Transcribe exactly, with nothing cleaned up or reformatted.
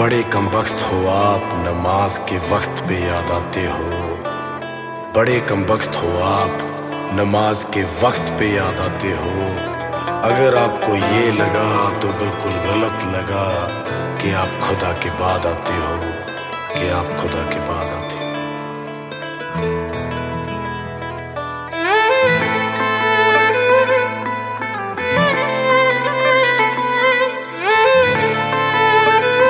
बड़े कमबख्त हो आप, नमाज के वक्त पे याद आते हो। बड़े कमबख्त हो आप, नमाज के वक्त पे याद आते हो। अगर आपको ये लगा तो बिल्कुल गलत लगा कि आप खुदा के बाद आते हो, कि आप खुदा के बाद आते हो।